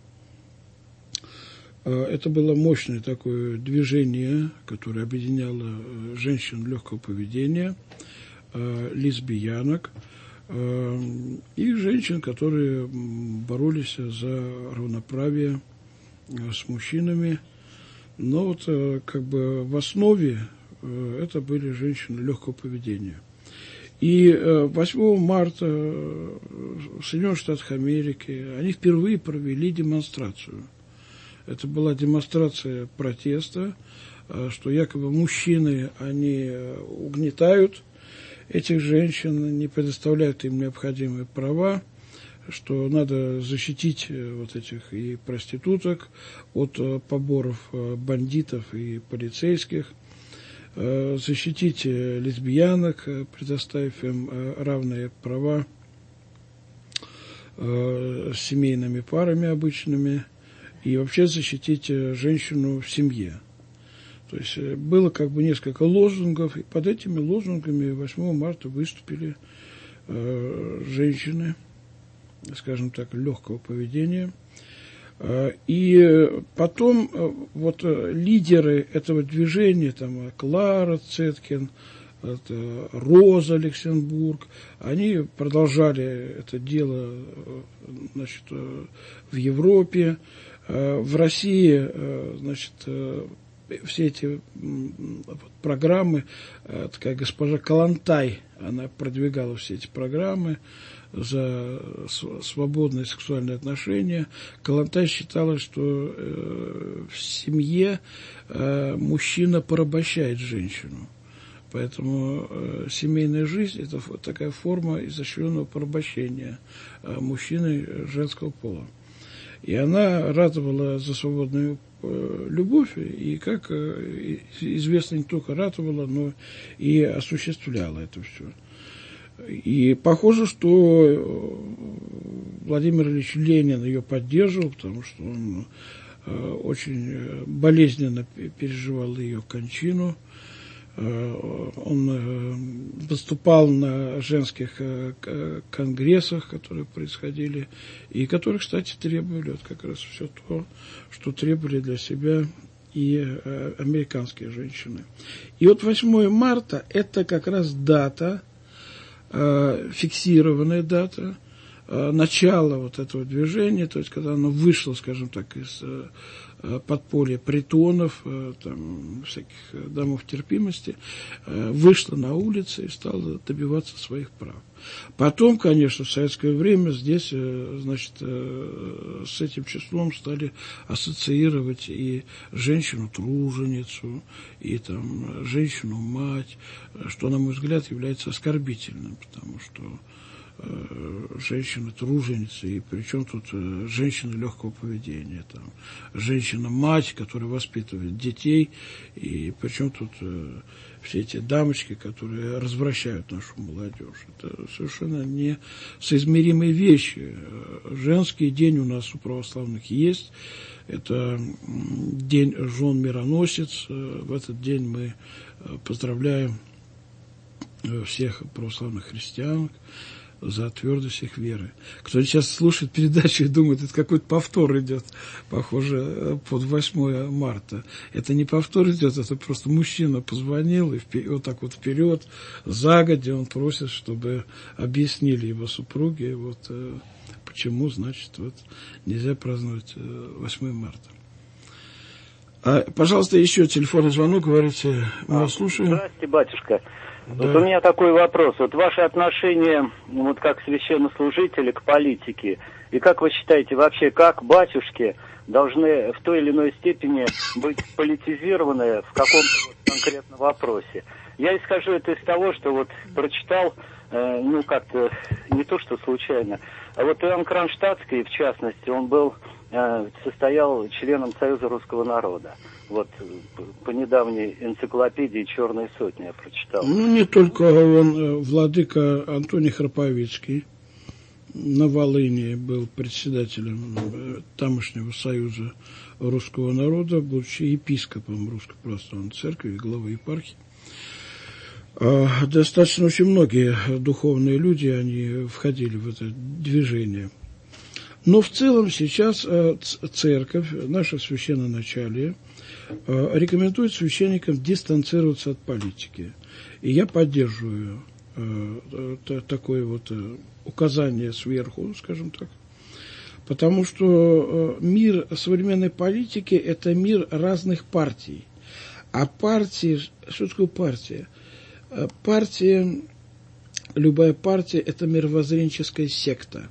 Это было мощное такое движение, которое объединяло женщин легкого поведения, лесбиянок и женщин, которые боролись за равноправие с мужчинами. Но в основе это были женщины легкого поведения. И 8 марта в Соединенных Штатах Америки они впервые провели демонстрацию. Это была демонстрация протеста, что якобы мужчины, они угнетают этих женщин, не предоставляют им необходимые права, что надо защитить этих и проституток от поборов бандитов и полицейских, защитить лесбиянок, предоставив им равные права с семейными парами обычными, и вообще защитить женщину в семье. То есть было несколько лозунгов, и под этими лозунгами 8 марта выступили женщины, скажем так, легкого поведения. И потом лидеры этого движения, Клара Цеткин, Роза Люксембург, они продолжали это дело в Европе. В России, все эти программы, такая госпожа Калантай, она продвигала все эти программы за свободные сексуальные отношения. Калантай считала, что в семье мужчина порабощает женщину. Поэтому семейная жизнь – это такая форма изощренного порабощения мужчины женского пола. И она ратовала за свободную любовь, и, как известно, не только ратовала, но и осуществляла это все. И похоже, что Владимир Ильич Ленин ее поддерживал, потому что он очень болезненно переживал ее кончину. Он выступал на женских конгрессах, которые происходили, и которые, кстати, требовали как раз все то, что требовали для себя и американские женщины. И 8 марта – это как раз дата, фиксированная дата, начала этого движения, то есть когда оно вышло, скажем так, из подполья притонов, там, всяких домов терпимости, вышла на улицы и стала добиваться своих прав. Потом, конечно, в советское время здесь, значит, с этим числом стали ассоциировать и женщину-труженицу, и там женщину-мать, что, на мой взгляд, является оскорбительным, потому что женщина-труженица, и причем тут женщина легкого поведения, там, женщина-мать, которая воспитывает детей, и причем тут все эти дамочки, которые развращают нашу молодежь. Это совершенно несоизмеримые вещи. Женский день у нас у православных есть. Это день жен-мироносец. В этот день мы поздравляем всех православных христиан за твердость их веры. Кто сейчас слушает передачу и думает, это какой-то повтор идет, похоже, под 8 марта. Это не повтор идет, это просто мужчина позвонил, и вот так вот вперед, загодя он просит, чтобы объяснили его супруге, вот почему, значит, вот нельзя праздновать 8 марта. Пожалуйста, еще телефонный звонок, говорите, мы вас слушаем. Здравствуйте, батюшка. Да. Вот у меня такой вопрос. Вот ваше отношение, вот как священнослужителя к политике, и как вы считаете вообще, как батюшки должны в той или иной степени быть политизированы в каком-то вот конкретном вопросе? Я исхожу это из того, что вот прочитал, ну как-то не то что случайно, а вот Иоанн Кронштадтский, в частности, он состоял членом Союза русского народа. Вот по недавней энциклопедии «Черной сотни» я прочитал. Ну, не только он, владыка Антоний Храповицкий на Волыни был председателем тамошнего Союза русского народа, будучи епископом Русской Православной Церкви, главой епархии. Достаточно очень многие духовные люди, они входили в это движение. Но в целом сейчас церковь, наше священноначалие, рекомендует священникам дистанцироваться от политики. И я поддерживаю такое вот указание сверху, скажем так. Потому что мир современной политики – это мир разных партий. А партии, что такое партия? Партия, любая партия – это мировоззренческая секта.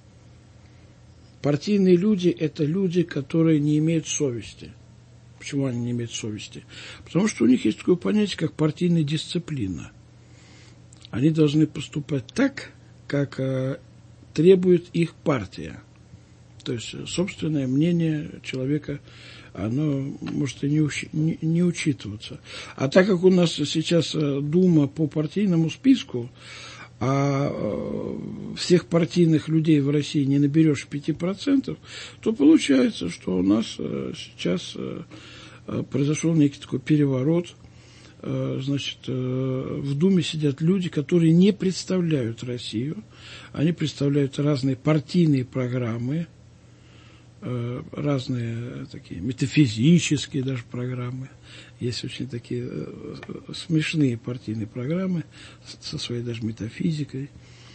Партийные люди – это люди, которые не имеют совести. Почему они не имеют совести? Потому что у них есть такое понятие, как партийная дисциплина. Они должны поступать так, как требует их партия. То есть собственное мнение человека, оно может и не учитываться. А так как у нас сейчас Дума по партийному списку, а всех партийных людей в России не наберешь 5%, то получается, что у нас сейчас произошел некий такой переворот. Значит, в Думе сидят люди, которые не представляют Россию. Они представляют разные партийные программы, разные такие метафизические даже программы. Есть очень такие смешные партийные программы со своей даже метафизикой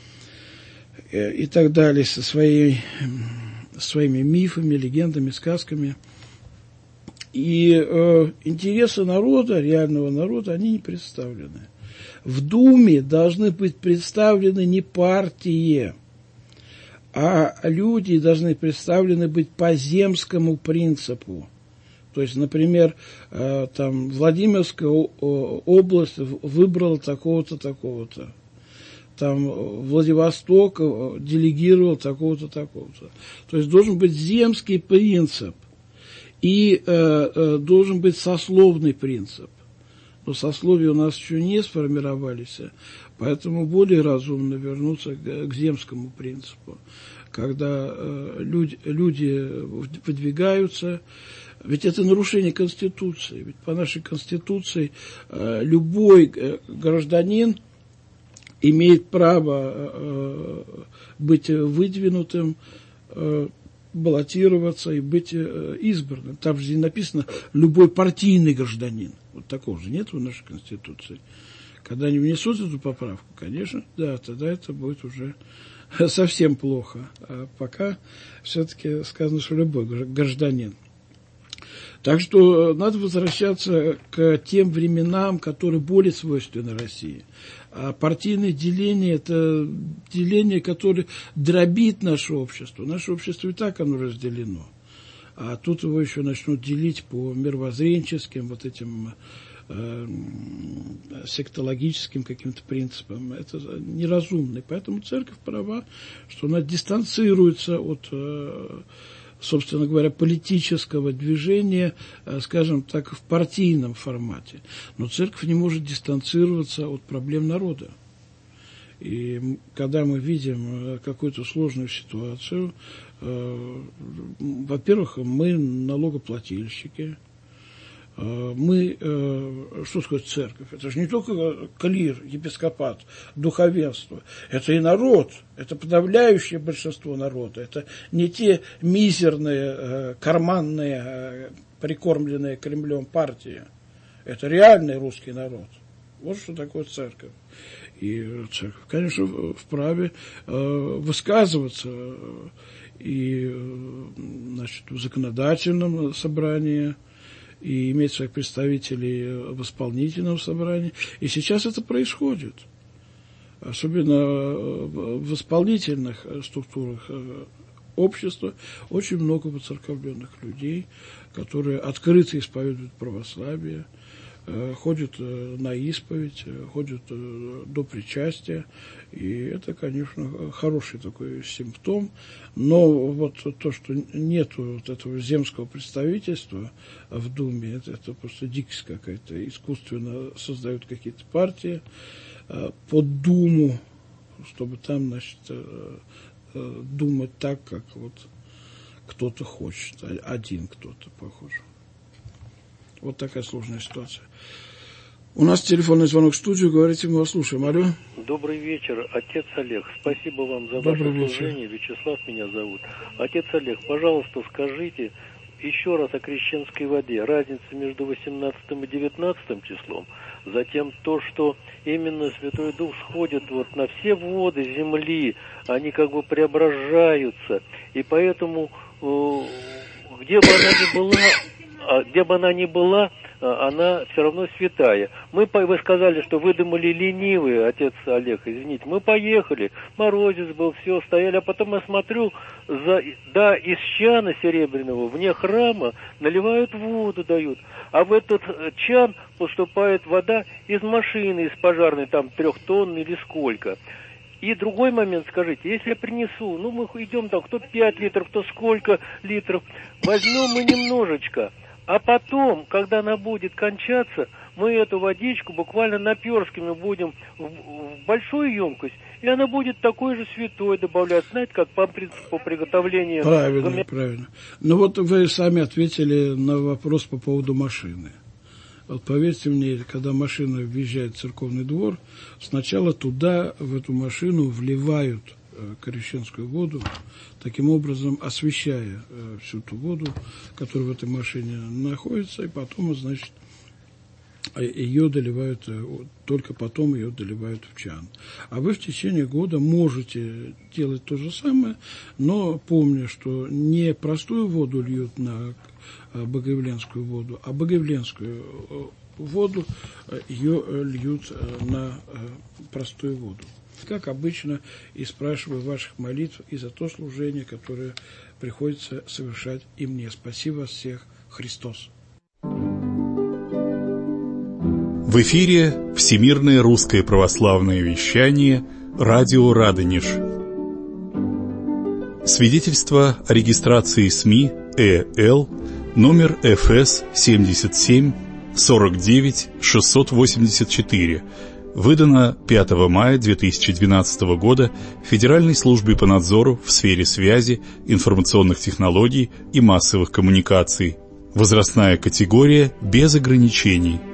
и так далее, со своими мифами, легендами, сказками. И интересы народа, реального народа, они не представлены. В Думе должны быть представлены не партии, а люди должны представлены быть по земскому принципу. То есть, например, там Владимирская область выбрала такого-то, такого-то. Там Владивосток делегировал такого-то, такого-то. То есть должен быть земский принцип и должен быть сословный принцип. Но сословия у нас еще не сформировались, поэтому более разумно вернуться к земскому принципу, когда люди выдвигаются. Ведь это нарушение Конституции. Ведь по нашей Конституции любой гражданин имеет право быть выдвинутым, баллотироваться и быть избранным. Там же написано «любой партийный гражданин». Вот такого же нет в нашей Конституции. Когда они внесут эту поправку, конечно, да, тогда это будет уже совсем плохо. А пока все-таки сказано, что любой гражданин. Так что надо возвращаться к тем временам, которые более свойственны России. А партийное деление – это деление, которое дробит наше общество. Наше общество и так оно разделено. А тут его еще начнут делить по мировоззренческим, вот этим сектологическим каким-то принципам. Это неразумно. Поэтому церковь права, что она дистанцируется от, собственно говоря, политического движения, скажем так, в партийном формате. Но церковь не может дистанцироваться от проблем народа. И когда мы видим какую-то сложную ситуацию, во-первых, мы налогоплательщики, мы, что сказать, церковь, это же не только клир, епископат, духовенство, это и народ, это подавляющее большинство народа, это не те мизерные, карманные, прикормленные Кремлем партии, это реальный русский народ. Вот что такое церковь. И церковь, конечно, вправе высказываться и, значит, в законодательном собрании, и иметь своих представителей в исполнительном собрании. И сейчас это происходит. Особенно в исполнительных структурах общества очень много воцерковленных людей, которые открыто исповедуют православие, ходят на исповедь, ходят до причастия. И это, конечно, хороший такой симптом. Но вот то, что нет вот этого земского представительства в Думе, это просто дикость какая-то. Искусственно создают какие-то партии под Думу, чтобы там, значит, думать так, как вот кто-то хочет. Один кто-то, похоже. Вот такая сложная ситуация. У нас телефонный звонок в студию. Говорите, мы вас слушаем. Алло. Добрый вечер, отец Олег. Спасибо вам за ваше служение. Вячеслав меня зовут. Отец Олег, пожалуйста, скажите еще раз о крещенской воде. Разница между 18 и 19 числом. Затем то, что именно Святой Дух сходит вот на все воды земли. Они как бы преображаются. И поэтому, где бы она ни была, она все равно святая. Вы сказали, что вы думали ленивые, отец Олег, извините. Мы поехали, морозец был, все, стояли, а потом я смотрю, из чана серебряного вне храма наливают воду, дают. А в этот чан поступает вода из машины, из пожарной, там 3 тонн или сколько. И другой момент, скажите, если я принесу, мы идем там, кто 5 литров, кто сколько литров, возьмем мы немножечко. А потом, когда она будет кончаться, мы эту водичку буквально наперскими будем в большую емкость, и она будет такой же святой добавлять, знаете, как по принципу приготовления. Правильно. Ну вот вы сами ответили на вопрос по поводу машины. Вот поверьте мне, когда машина въезжает в церковный двор, сначала туда, в эту машину, вливают крещенскую воду, таким образом освещая всю ту воду, которая в этой машине находится, и потом, значит, ее доливают, только потом ее доливают в чан. А вы в течение года можете делать то же самое, но помня, что не простую воду льют на богоявленскую воду, а богоявленскую воду ее льют на простую воду. Как обычно, и спрашиваю ваших молитв и за то служение, которое приходится совершать и мне. Спасибо вас всех, Христос. В эфире Всемирное русское православное вещание «Радио Радонеж». Свидетельство о регистрации СМИ ЭЛ номер ФС 77 49 684, выдано 5 мая 2012 года Федеральной службой по надзору в сфере связи, информационных технологий и массовых коммуникаций. Возрастная категория без ограничений.